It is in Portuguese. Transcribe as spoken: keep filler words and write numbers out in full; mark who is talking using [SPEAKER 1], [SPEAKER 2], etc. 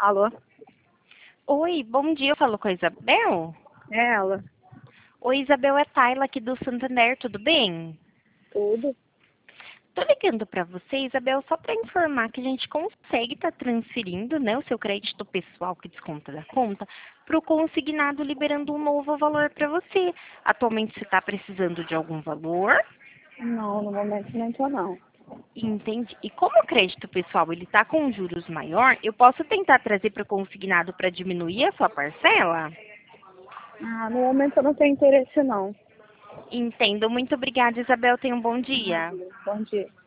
[SPEAKER 1] Alô?
[SPEAKER 2] Oi, bom dia, eu falo com a Isabel?
[SPEAKER 1] É ela.
[SPEAKER 2] Oi, Isabel, é Tayla aqui do Santander, tudo bem?
[SPEAKER 1] Tudo?
[SPEAKER 2] Tô ligando para você, Isabel, só para informar que a gente consegue estar transferindo, né, o seu crédito pessoal que desconta da conta para o consignado, liberando um novo valor para você. Atualmente você está precisando de algum valor?
[SPEAKER 1] Não, no momento não tô não.
[SPEAKER 2] Entende? E como o crédito pessoal ele está com juros maior, eu posso tentar trazer para o consignado para diminuir a sua parcela?
[SPEAKER 1] Ah, no momento eu não tenho interesse não.
[SPEAKER 2] Entendo. Muito obrigada, Isabel. Tenha um bom dia.
[SPEAKER 1] Bom dia.